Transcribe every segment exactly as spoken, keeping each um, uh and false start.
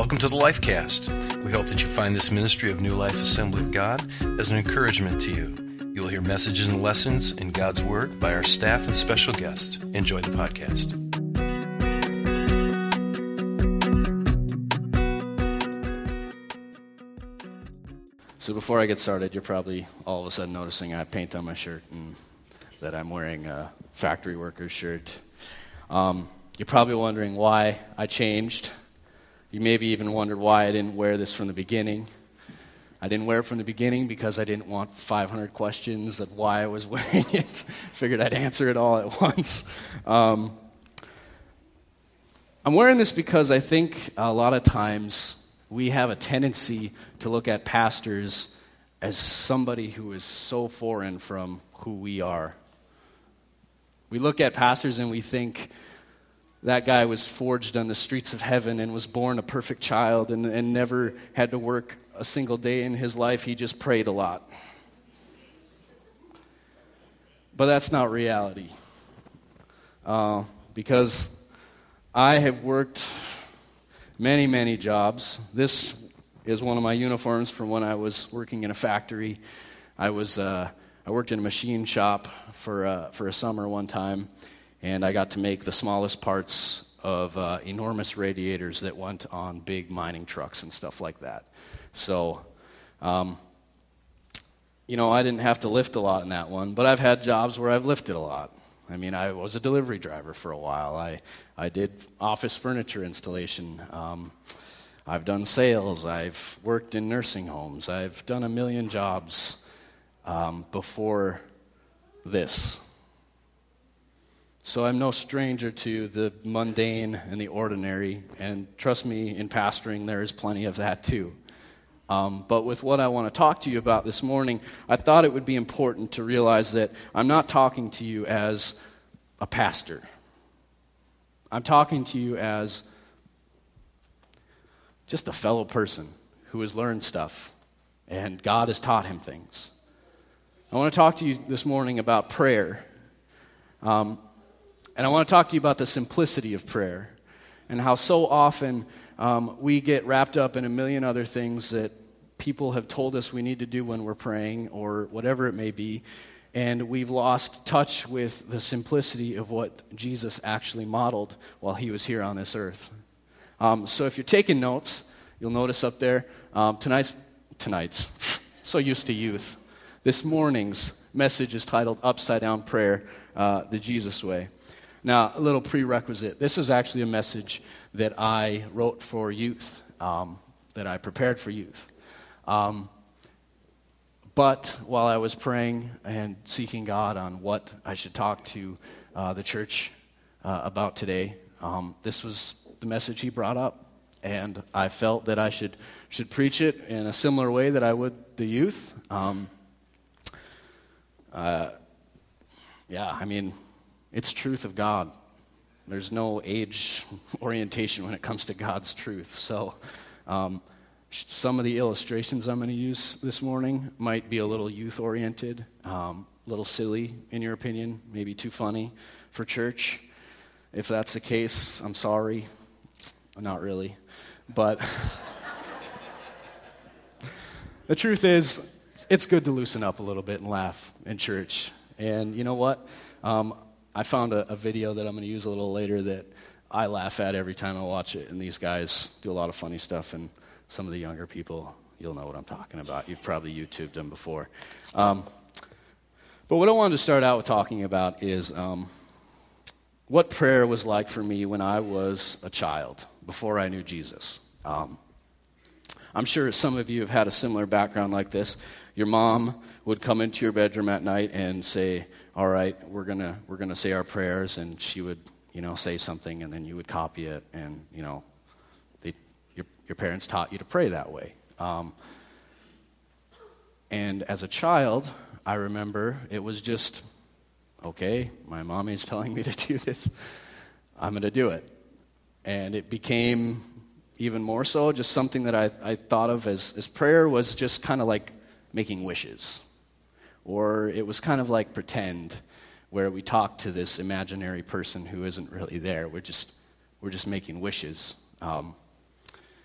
Welcome to the Lifecast. We hope that you find this ministry of New Life Assembly of God as an encouragement to you. You will hear messages and lessons in God's Word by our staff and special guests. Enjoy the podcast. So before I get started, you're probably all of a sudden noticing I have paint on my shirt and that I'm wearing a factory worker's shirt. Um, you're probably wondering why I changed. You maybe even wondered why I didn't wear this from the beginning. I didn't wear it from the beginning because I didn't want five hundred questions of why I was wearing it. Figured I'd answer it all at once. Um, I'm wearing this because I think a lot of times we have a tendency to look at pastors as somebody who is so foreign from who we are. We look at pastors and we think that guy was forged on the streets of heaven and was born a perfect child and, and never had to work a single day in his life. He just prayed a lot. But that's not reality. Uh, because I have worked many, many jobs. This is one of my uniforms from when I was working in a factory. I was uh, I worked in a machine shop for uh, for a summer one time, and I got to make the smallest parts of uh, enormous radiators that went on big mining trucks and stuff like that. So, um, you know, I didn't have to lift a lot in that one, but I've had jobs where I've lifted a lot. I mean, I was a delivery driver for a while. I, I did office furniture installation. Um, I've done sales. I've worked in nursing homes. I've done a million jobs um, before this. So I'm no stranger to the mundane and the ordinary, and trust me, in pastoring, there is plenty of that too. Um, but with what I want to talk to you about this morning, I thought it would be important to realize that I'm not talking to you as a pastor. I'm talking to you as just a fellow person who has learned stuff, and God has taught him things. I want to talk to you this morning about prayer. Um, and I want to talk to you about the simplicity of prayer and how so often um, we get wrapped up in a million other things that people have told us we need to do when we're praying or whatever it may be, and we've lost touch with the simplicity of what Jesus actually modeled while he was here on this earth. Um, so if you're taking notes, you'll notice up there, um, tonight's, tonight's, so used to youth, this morning's message is titled Upside Down Prayer, uh, the Jesus Way. Now, a little prerequisite. This was actually a message that I wrote for youth, um, that I prepared for youth. Um, but while I was praying and seeking God on what I should talk to uh, the church uh, about today, um, this was the message he brought up. And I felt that I should should preach it in a similar way that I would the youth. Um, uh, yeah, I mean, it's truth of God. There's no age orientation when it comes to God's truth. So um, some of the illustrations I'm going to use this morning might be a little youth-oriented, um, a little silly in your opinion, maybe too funny for church. If that's the case, I'm sorry. Not really. But the truth is, it's good to loosen up a little bit and laugh in church. And you know what? Um, I found a, a video that I'm going to use a little later that I laugh at every time I watch it, and these guys do a lot of funny stuff, and some of the younger people, you'll know what I'm talking about. You've probably YouTubed them before. Um, but what I wanted to start out with talking about is um, what prayer was like for me when I was a child, before I knew Jesus. Um, I'm sure some of you have had a similar background like this. Your mom would come into your bedroom at night and say, all right, we're gonna we're gonna say our prayers, and she would, you know, say something, and then you would copy it, and you know, they, your your parents taught you to pray that way. Um, and as a child, I remember it was just, okay, my mommy is telling me to do this, I'm gonna do it, and it became even more so just something that I I thought of as as prayer was just kind of like making wishes. Or it was kind of like pretend, where we talk to this imaginary person who isn't really there. We're just we're just making wishes. Um,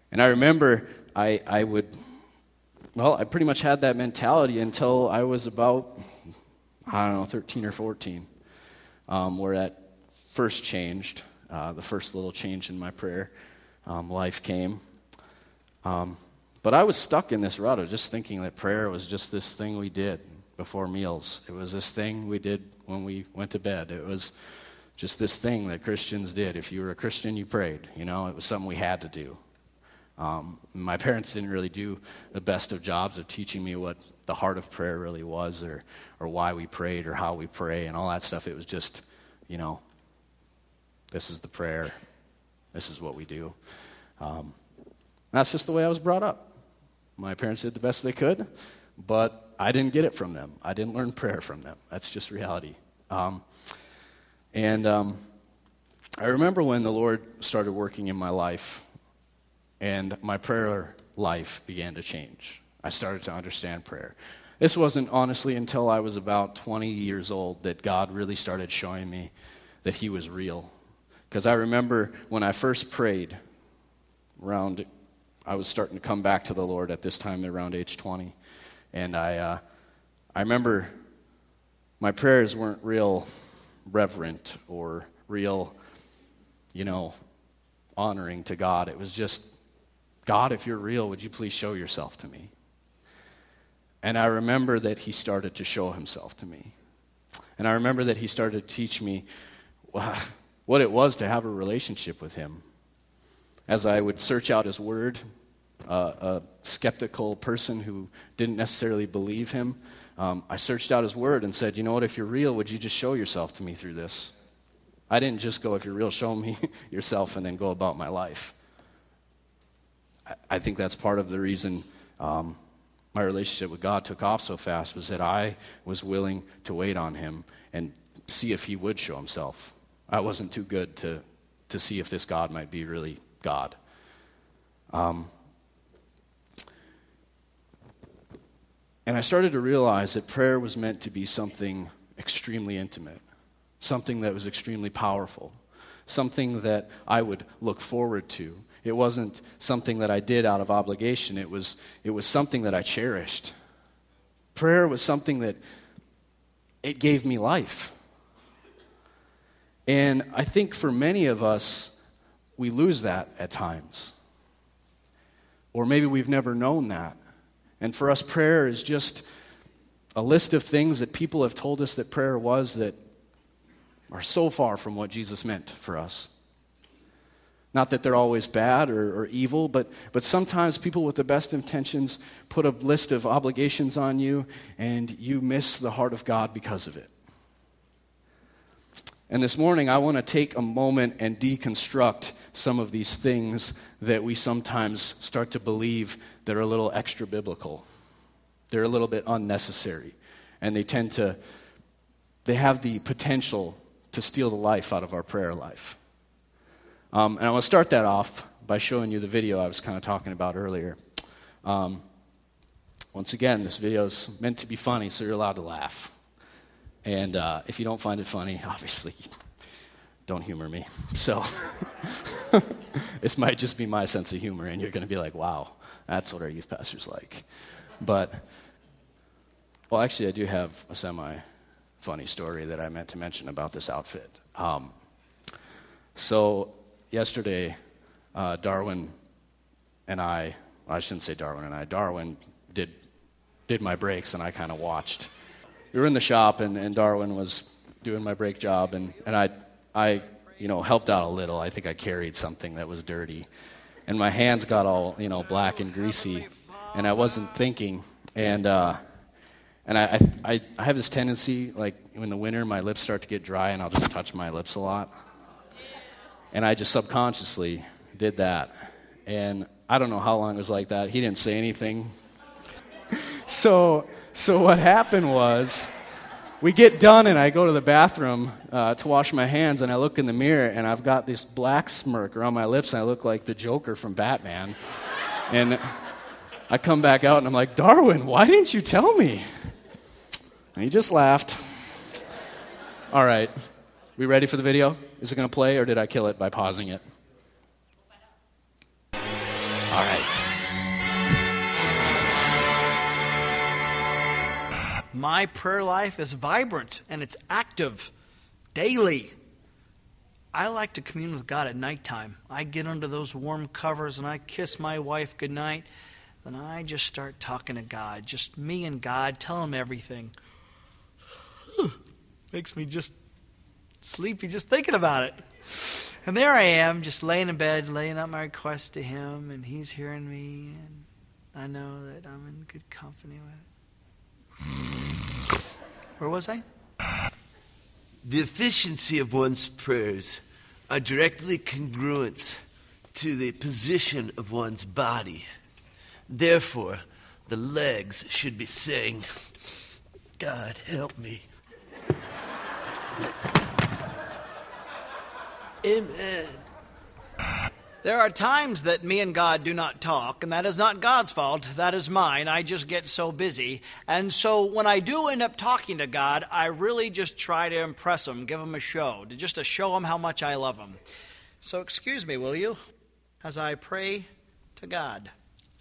And I remember I, I would, well, I pretty much had that mentality until I was about, I don't know, thirteen or fourteen, um, where that first changed, uh, the first little change in my prayer um, life came. Um, but I was stuck in this rut of just thinking that prayer was just this thing we did before meals. It was this thing we did when we went to bed. It was just this thing that Christians did. If you were a Christian, you prayed. You know, it was something we had to do. Um, my parents didn't really do the best of jobs of teaching me what the heart of prayer really was, or or why we prayed, or how we pray, and all that stuff. It was just, you know, this is the prayer. This is what we do. Um, that's just the way I was brought up. My parents did the best they could, but I didn't get it from them. I didn't learn prayer from them. That's just reality. Um, and um, I remember when the Lord started working in my life, and my prayer life began to change. I started to understand prayer. This wasn't honestly until I was about twenty years old that God really started showing me that he was real. Because I remember when I first prayed, around, I was starting to come back to the Lord at this time around age twenty. And I, uh, I remember my prayers weren't real reverent or real, you know, honoring to God. It was just, God, if you're real, would you please show yourself to me? And I remember that he started to show himself to me. And I remember that he started to teach me what it was to have a relationship with him. As I would search out his word, uh, a skeptical person who didn't necessarily believe him, um, I searched out his word and said, you know what, if you're real, would you just show yourself to me through this? I didn't just go, if you're real, show me yourself, and then go about my life. I, I think that's part of the reason um, my relationship with God took off so fast, was that I was willing to wait on him and see if he would show himself. I wasn't too good to, to see if this God might be really God. Um, and I started to realize that prayer was meant to be something extremely intimate, something that was extremely powerful, something that I would look forward to. It wasn't something that I did out of obligation. It was, it was something that I cherished. Prayer was something that it gave me life. And I think for many of us, we lose that at times. Or maybe we've never known that. And for us, prayer is just a list of things that people have told us that prayer was that are so far from what Jesus meant for us. Not that they're always bad or, or evil, but, but sometimes people with the best intentions put a list of obligations on you, and you miss the heart of God because of it. And this morning, I want to take a moment and deconstruct some of these things that we sometimes start to believe that are a little extra biblical. They're a little bit unnecessary. And they tend to, they have the potential to steal the life out of our prayer life. Um, and I want to start that off by showing you the video I was kind of talking about earlier. Um, once again, this video is meant to be funny, so you're allowed to laugh. And uh, if you don't find it funny, obviously, don't humor me. So this might just be my sense of humor, and you're going to be like, wow, that's what our youth pastor's like. But, well, actually, I do have a semi-funny story that I meant to mention about this outfit. Um, so yesterday, uh, Darwin and I, well, I shouldn't say Darwin and I, Darwin did did my breaks, and I kind of watched. We were in the shop, and, and Darwin was doing my brake job, and, and I, I, you know, helped out a little. I think I carried something that was dirty, and my hands got all, you know, black and greasy, and I wasn't thinking, and uh, and I, I, I have this tendency, like in the winter, my lips start to get dry, and I'll just touch my lips a lot, and I just subconsciously did that, and I don't know how long it was like that. He didn't say anything, so. So what happened was, we get done and I go to the bathroom uh, to wash my hands, and I look in the mirror and I've got this black smirk around my lips, and I look like the Joker from Batman. And I come back out and I'm like, Darwin, why didn't you tell me? And he just laughed. All right, we ready for the video? Is it going to play, or did I kill it by pausing it? All My prayer life is vibrant and it's active daily. I like to commune with God at nighttime. I get under those warm covers and I kiss my wife goodnight. Then I just start talking to God. Just me and God. Tell him everything. Makes me just sleepy just thinking about it. And there I am, just laying in bed, laying out my request to him, and he's hearing me, and I know that I'm in good company with it. Where was I? The efficiency of one's prayers are directly congruent to the position of one's body. Therefore, the legs should be saying, God, help me. Amen. There are times that me and God do not talk, and that is not God's fault. That is mine. I just get so busy. And so when I do end up talking to God, I really just try to impress him, give him a show, to just to show him how much I love him. So excuse me, will you, as I pray to God.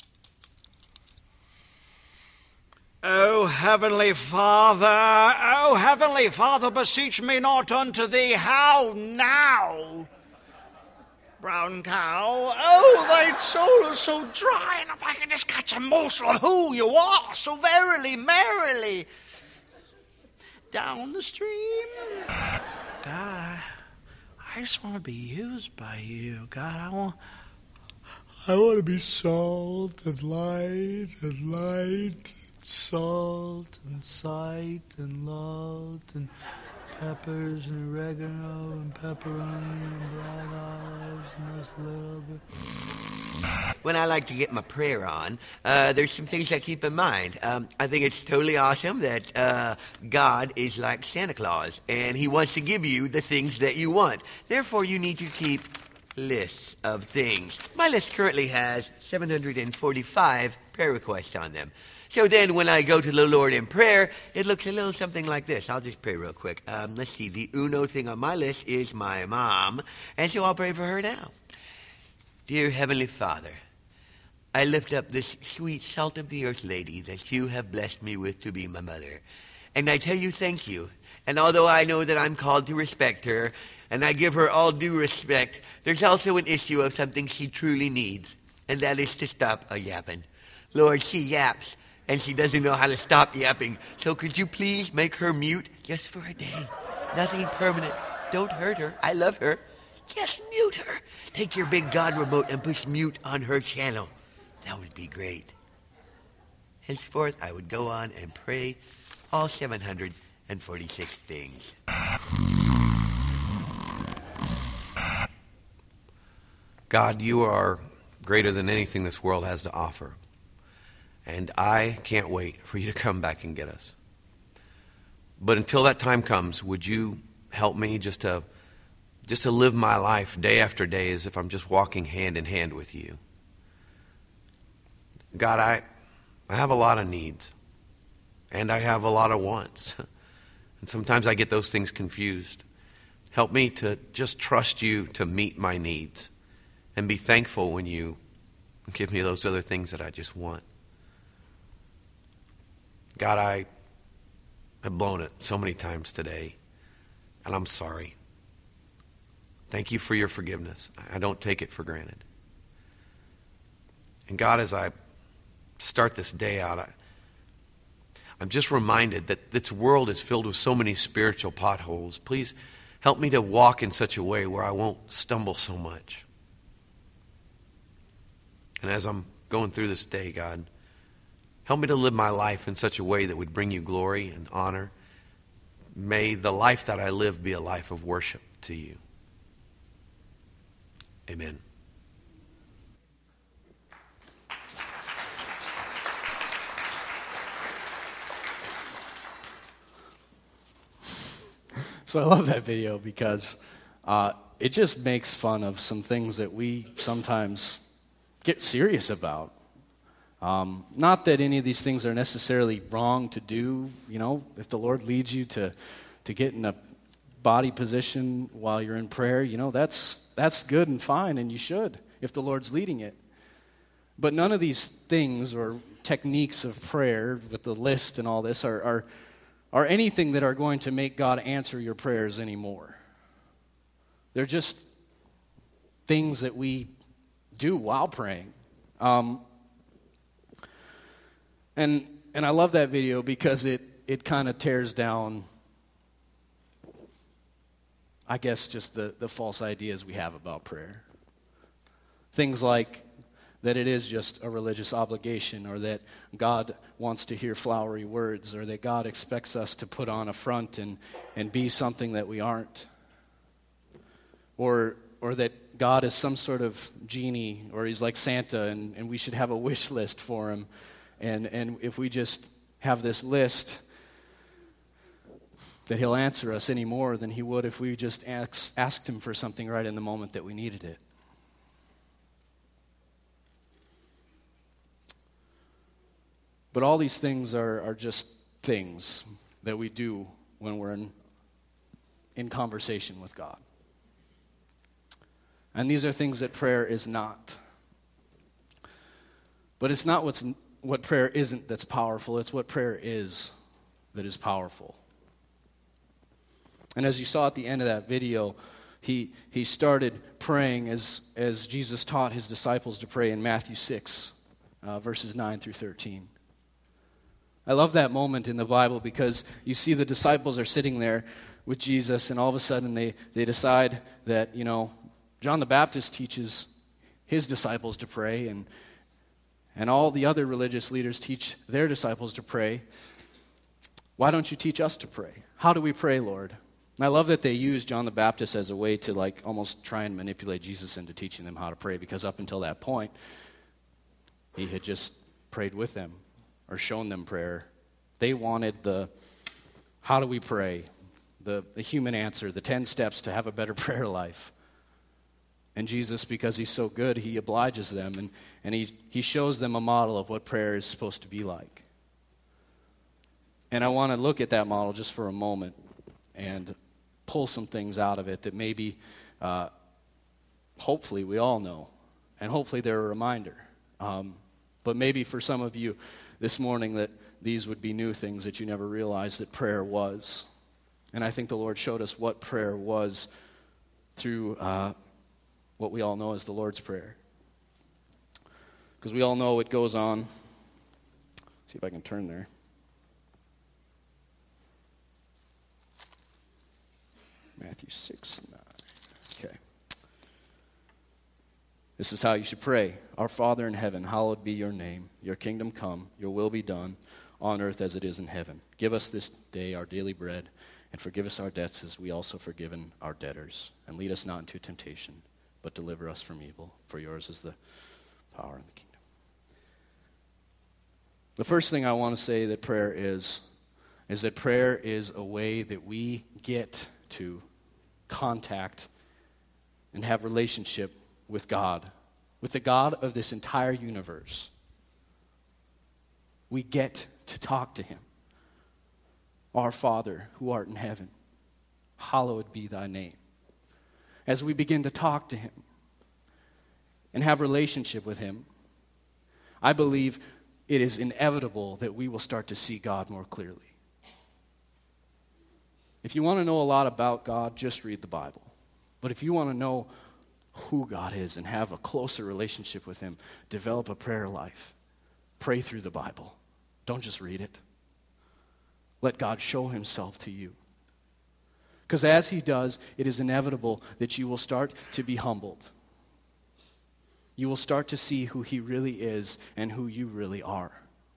O Heavenly Father, O Heavenly Father, beseech me not unto thee. How now? Brown cow, oh, thy soul is so dry, and if I can just catch a morsel of who you are, so verily, merrily, down the stream. God, I, I just want to be used by you. God, I want, I want to be salt and light and light, and salt and sight and love and peppers and oregano and pepperoni and black olives and this little bit. When I like to get my prayer on, uh, there's some things I keep in mind. Um, I think it's totally awesome that uh, God is like Santa Claus, and he wants to give you the things that you want. Therefore, you need to keep lists of things. My list currently has seven hundred forty-five prayer requests on them. So then when I go to the Lord in prayer, it looks a little something like this. I'll just pray real quick. Um, let's see. The uno thing on my list is my mom, and so I'll pray for her now. Dear Heavenly Father, I lift up this sweet salt-of-the-earth lady that you have blessed me with to be my mother. And I tell you thank you. And although I know that I'm called to respect her, and I give her all due respect, there's also an issue of something she truly needs, and that is to stop a yapping. Lord, she yaps, and she doesn't know how to stop yapping. So could you please make her mute just for a day? Nothing permanent. Don't hurt her. I love her. Just mute her. Take your big God remote and push mute on her channel. That would be great. Henceforth, I would go on and pray all seven hundred forty-six things. God, you are greater than anything this world has to offer. And I can't wait for you to come back and get us. But until that time comes, would you help me just to just to live my life day after day as if I'm just walking hand in hand with you? God, I, I have a lot of needs. And I have a lot of wants. And sometimes I get those things confused. Help me to just trust you to meet my needs. And be thankful when you give me those other things that I just want. God, I, I've blown it so many times today, and I'm sorry. Thank you for your forgiveness. I don't take it for granted. And God, as I start this day out, I, I'm just reminded that this world is filled with so many spiritual potholes. Please help me to walk in such a way where I won't stumble so much. And as I'm going through this day, God, help me to live my life in such a way that would bring you glory and honor. May the life that I live be a life of worship to you. Amen. So I love that video because uh, it just makes fun of some things that we sometimes get serious about. Um, not that any of these things are necessarily wrong to do. You know, if the Lord leads you to, to get in a body position while you're in prayer, you know, that's that's good and fine, and you should if the Lord's leading it. But none of these things or techniques of prayer with the list and all this are, are are anything that are going to make God answer your prayers anymore. They're just things that we do while praying. Um, and and I love that video because it, it kind of tears down, I guess, just the, the false ideas we have about prayer. Things like that it is just a religious obligation, or that God wants to hear flowery words, or that God expects us to put on a front and, and be something that we aren't. Or or that God is some sort of genie, or he's like Santa, and, and we should have a wish list for him. And, and if we just have this list, that he'll answer us any more than he would if we just ask, asked him for something right in the moment that we needed it. But all these things are, are just things that we do when we're in, in conversation with God. And these are things that prayer is not. But it's not what's, what prayer isn't that's powerful. It's what prayer is that is powerful. And as you saw at the end of that video, he, he started praying as, as Jesus taught his disciples to pray in Matthew six, uh, verses nine through thirteen. I love that moment in the Bible because you see the disciples are sitting there with Jesus, and all of a sudden they, they decide that, you know, John the Baptist teaches his disciples to pray, and and all the other religious leaders teach their disciples to pray. Why don't you teach us to pray? How do we pray, Lord? And I love that they use John the Baptist as a way to like almost try and manipulate Jesus into teaching them how to pray, because up until that point, he had just prayed with them or shown them prayer. They wanted the, how do we pray? The, the human answer, the ten steps to have a better prayer life. And Jesus, because he's so good, he obliges them, and, and he, he shows them a model of what prayer is supposed to be like. And I want to look at that model just for a moment and pull some things out of it that maybe, uh, hopefully, we all know. And hopefully they're a reminder. Um, but maybe for some of you this morning that these would be new things that you never realized that prayer was. And I think the Lord showed us what prayer was through uh, what we all know as the Lord's Prayer. Because we all know what goes on. See if I can turn there. Matthew six, nine. Okay. This is how you should pray. Our Father in heaven, hallowed be your name. Your kingdom come, your will be done, on earth as it is in heaven. Give us this day our daily bread, and forgive us our debts as we also forgiven our debtors. And lead us not into temptation, but deliver us from evil. For yours is the power and the kingdom. The first thing I want to say that prayer is, is that prayer is a way that we get to contact and have relationship with God, with the God of this entire universe. We get to talk to him. Our Father, who art in heaven, hallowed be thy name. As we begin to talk to him and have relationship with him, I believe it is inevitable that we will start to see God more clearly. If you want to know a lot about God, just read the Bible. But if you want to know who God is and have a closer relationship with him, develop a prayer life. Pray through the Bible. Don't just read it. Let God show himself to you. Because as he does, it is inevitable that you will start to be humbled. You will start to see who he really is and who you really are.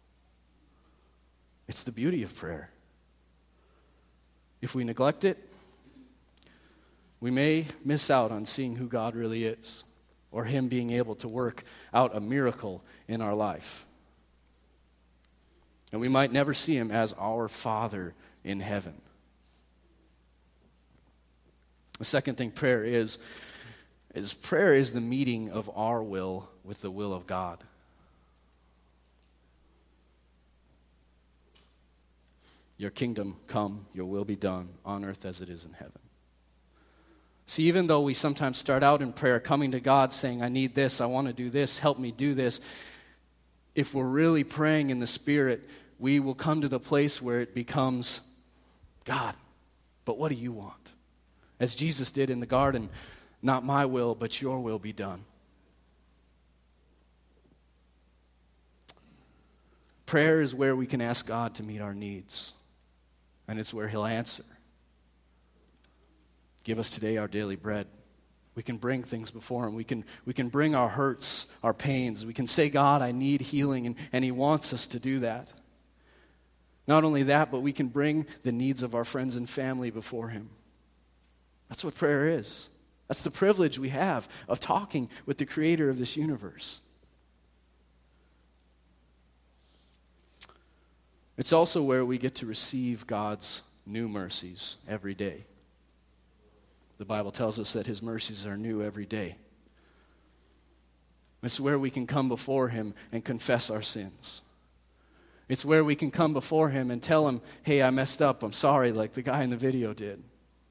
It's the beauty of prayer. If we neglect it, we may miss out on seeing who God really is, or him being able to work out a miracle in our life. And we might never see him as our Father in heaven. The second thing prayer is, is prayer is the meeting of our will with the will of God. Your kingdom come, your will be done on earth as it is in heaven. See, even though we sometimes start out in prayer coming to God saying, I need this, I want to do this, help me do this, if we're really praying in the Spirit, we will come to the place where it becomes God, but what do you want? As Jesus did in the garden, not my will, but your will be done. Prayer is where we can ask God to meet our needs, and it's where he'll answer. Give us today our daily bread. We can bring things before him. We can, we can bring our hurts, our pains. We can say, God, I need healing, and, and he wants us to do that. Not only that, but we can bring the needs of our friends and family before him. That's what prayer is. That's the privilege we have of talking with the creator of this universe. It's also where we get to receive God's new mercies every day. The Bible tells us that his mercies are new every day. It's where we can come before him and confess our sins. It's where we can come before him and tell him, hey, I messed up, I'm sorry, like the guy in the video did.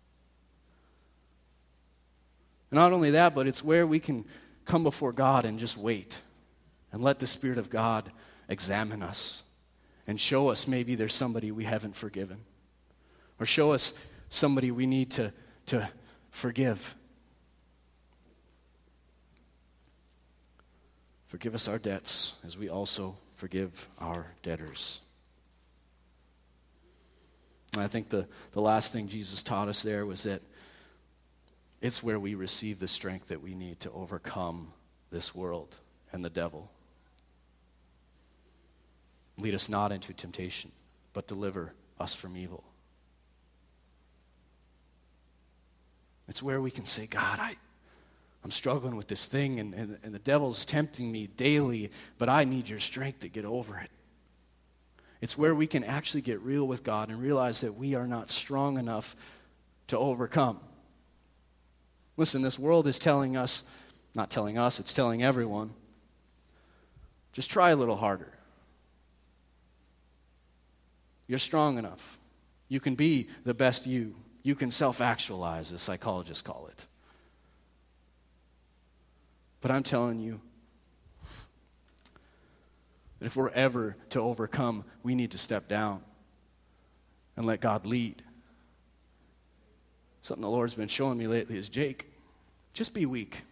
And not only that, but it's where we can come before God and just wait and let the Spirit of God examine us and show us maybe there's somebody we haven't forgiven, or show us somebody we need to, to forgive. Forgive us our debts as we also forgive our debtors. And I think the, the last thing Jesus taught us there was that it's where we receive the strength that we need to overcome this world and the devil. Lead us not into temptation, but deliver us from evil. It's where we can say, God, I, I'm struggling with this thing, and, and, and the devil's tempting me daily, but I need your strength to get over it. It's where we can actually get real with God and realize that we are not strong enough to overcome. Listen, this world is telling us, not telling us, it's telling everyone, just try a little harder. You're strong enough. You can be the best you. You can self-actualize, as psychologists call it. But I'm telling you that if we're ever to overcome, we need to step down and let God lead. Something the Lord's been showing me lately is, Jake, just be weak.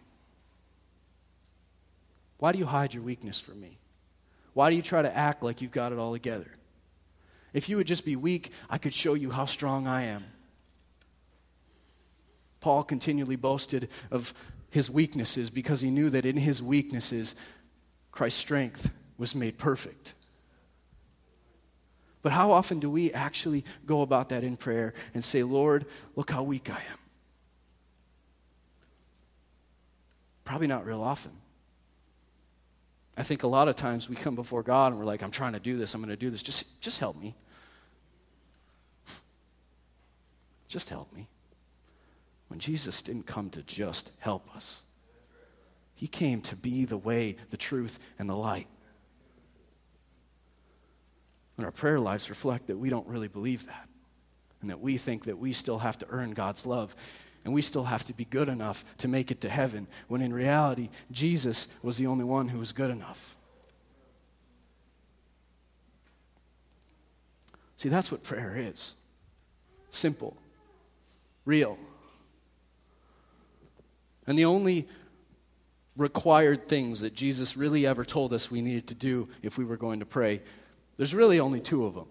Why do you hide your weakness from me? Why do you try to act like you've got it all together? If you would just be weak, I could show you how strong I am. Paul continually boasted of his weaknesses because he knew that in his weaknesses, Christ's strength was made perfect. But how often do we actually go about that in prayer and say, Lord, look how weak I am? Probably not real often. I think a lot of times we come before God and we're like, I'm trying to do this, I'm going to do this, just, just help me. Just help me. When Jesus didn't come to just help us. He came to be the way, the truth, and the light. And our prayer lives reflect that we don't really believe that. And that we think that we still have to earn God's love. And we still have to be good enough to make it to heaven, when in reality, Jesus was the only one who was good enough. See, that's what prayer is. Simple. Real. And the only required things that Jesus really ever told us we needed to do if we were going to pray, there's really only two of them.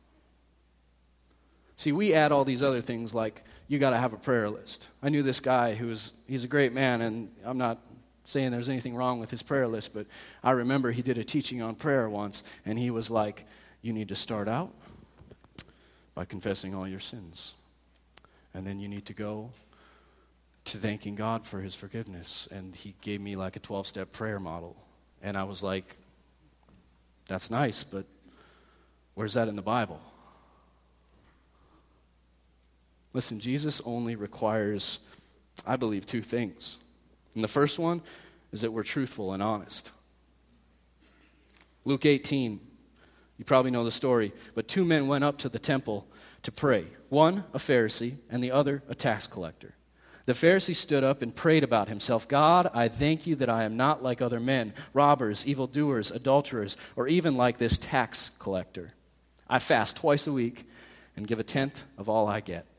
See, we add all these other things like, you got to have a prayer list. I knew this guy who was, he's a great man, and I'm not saying there's anything wrong with his prayer list, but I remember he did a teaching on prayer once, and he was like, you need to start out by confessing all your sins. And then you need to go to thanking God for his forgiveness. And he gave me like a twelve-step prayer model. And I was like, that's nice, but where's that in the Bible? Listen, Jesus only requires, I believe, two things. And the first one is that we're truthful and honest. Luke eighteen, you probably know the story, but two men went up to the temple to pray. One, a Pharisee, and the other, a tax collector. The Pharisee stood up and prayed about himself, God, I thank you that I am not like other men, robbers, evildoers, adulterers, or even like this tax collector. I fast twice a week, and give a tenth of all I get."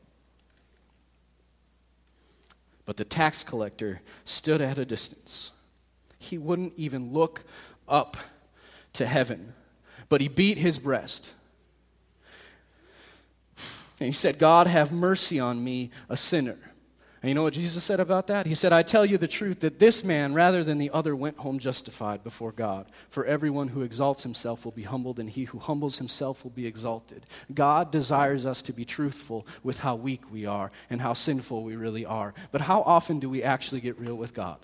But the tax collector stood at a distance. He wouldn't even look up to heaven, but he beat his breast. And he said, "God, have mercy on me, a sinner." And you know what Jesus said about that? He said, "I tell you the truth, that this man, rather than the other, went home justified before God. For everyone who exalts himself will be humbled, and he who humbles himself will be exalted." God desires us to be truthful with how weak we are and how sinful we really are. But how often do we actually get real with God?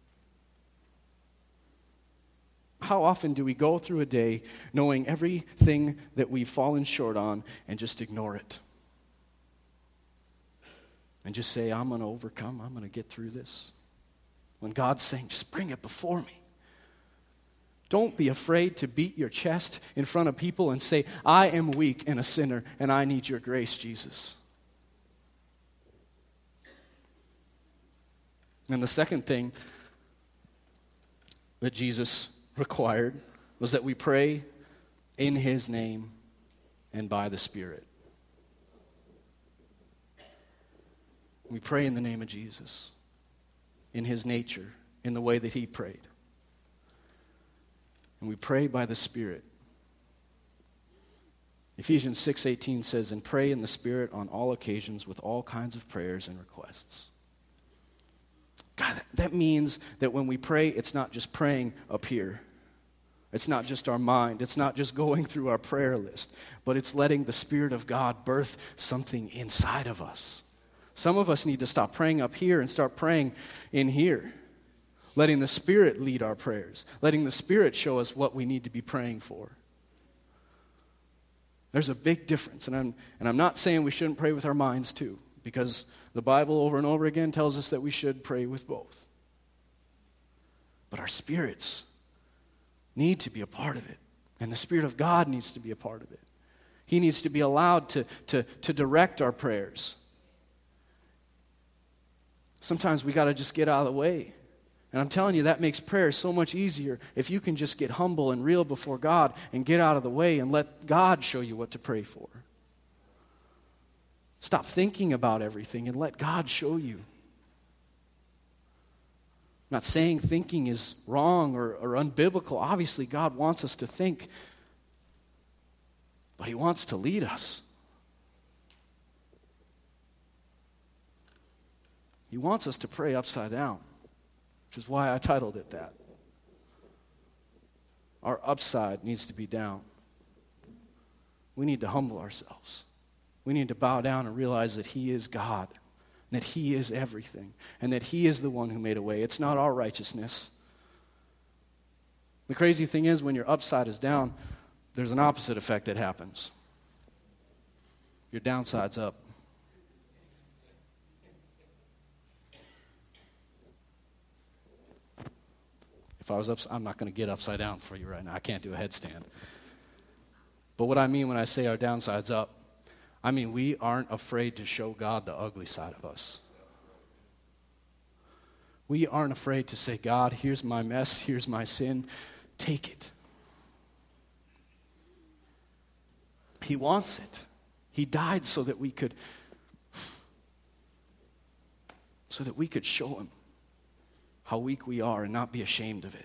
How often do we go through a day knowing everything that we've fallen short on and just ignore it? And just say, "I'm going to overcome, I'm going to get through this." When God's saying, just bring it before me. Don't be afraid to beat your chest in front of people and say, "I am weak and a sinner, and I need your grace, Jesus." And the second thing that Jesus required was that we pray in his name and by the Spirit. We pray in the name of Jesus, in his nature, in the way that he prayed. And we pray by the Spirit. Ephesians six eighteen says, "And pray in the Spirit on all occasions with all kinds of prayers and requests." God, that means that when we pray, it's not just praying up here. It's not just our mind. It's not just going through our prayer list. But it's letting the Spirit of God birth something inside of us. Some of us need to stop praying up here and start praying in here. Letting the Spirit lead our prayers. Letting the Spirit show us what we need to be praying for. There's a big difference. And I'm, and I'm not saying we shouldn't pray with our minds too. Because the Bible over and over again tells us that we should pray with both. But our spirits need to be a part of it. And the Spirit of God needs to be a part of it. He needs to be allowed to, to, to direct our prayers. Sometimes we got to just get out of the way. And I'm telling you, that makes prayer so much easier if you can just get humble and real before God and get out of the way and let God show you what to pray for. Stop thinking about everything and let God show you. I'm not saying thinking is wrong or, or unbiblical. Obviously, God wants us to think, but he wants to lead us. He wants us to pray upside down, which is why I titled it that. Our upside needs to be down. We need to humble ourselves. We need to bow down and realize that he is God, and that he is everything, and that he is the one who made a way. It's not our righteousness. The crazy thing is, when your upside is down, there's an opposite effect that happens. Your downside's up. If I was up, I'm not going to get upside down for you right now. I can't do a headstand. But what I mean when I say our downside's up, I mean we aren't afraid to show God the ugly side of us. We aren't afraid to say, "God, here's my mess, here's my sin, take it." He wants it. He died so that we could, so that we could show him how weak we are and not be ashamed of it.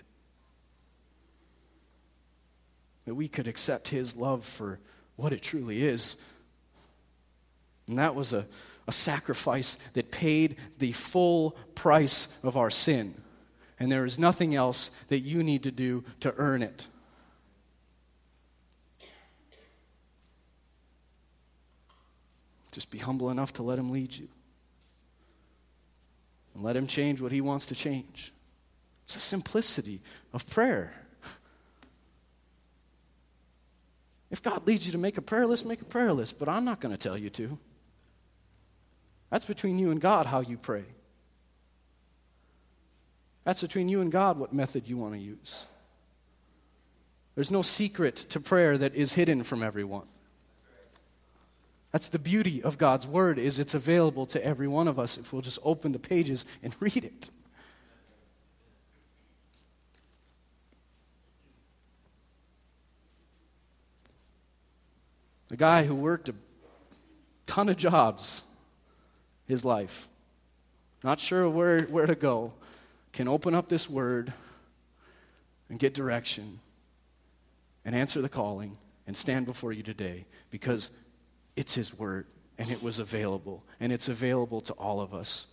That we could accept his love for what it truly is. And that was a, a sacrifice that paid the full price of our sin. And there is nothing else that you need to do to earn it. Just be humble enough to let him lead you. And let him change what he wants to change. It's the simplicity of prayer. If God leads you to make a prayer list, make a prayer list. But I'm not going to tell you to. That's between you and God how you pray. That's between you and God what method you want to use. There's no secret to prayer that is hidden from everyone. That's the beauty of God's word, is it's available to every one of us if we'll just open the pages and read it. The guy who worked a ton of jobs, his life, not sure where, where to go, can open up this word and get direction and answer the calling and stand before you today because it's his word and it was available and it's available to all of us.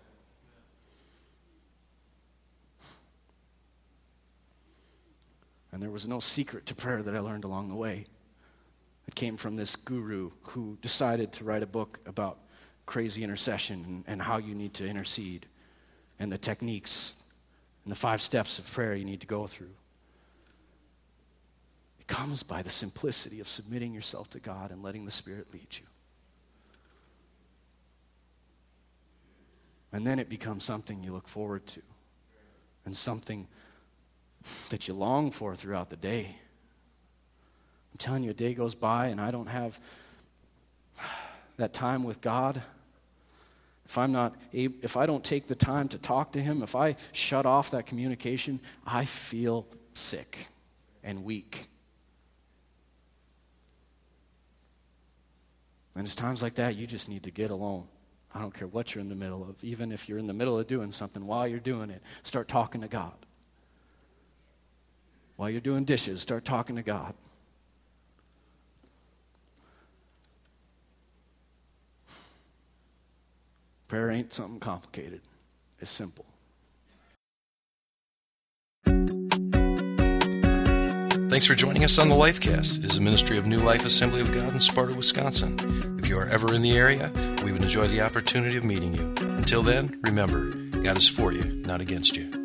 And there was no secret to prayer that I learned along the way. It came from this guru who decided to write a book about crazy intercession and, and how you need to intercede and the techniques and the five steps of prayer you need to go through. It comes by the simplicity of submitting yourself to God and letting the Spirit lead you. And then it becomes something you look forward to and something that you long for throughout the day. I'm telling you, a day goes by and I don't have that time with God. If I'm not able, if I don't take the time to talk to him, if I shut off that communication, I feel sick and weak. And it's times like that you just need to get alone. I don't care what you're in the middle of. Even if you're in the middle of doing something, while you're doing it, start talking to God. While you're doing dishes, start talking to God. Prayer ain't something complicated. It's simple. Thanks for joining us on the Lifecast. It is a ministry of New Life Assembly of God in Sparta, Wisconsin. If you are ever in the area, we would enjoy the opportunity of meeting you. Until then, remember, God is for you, not against you.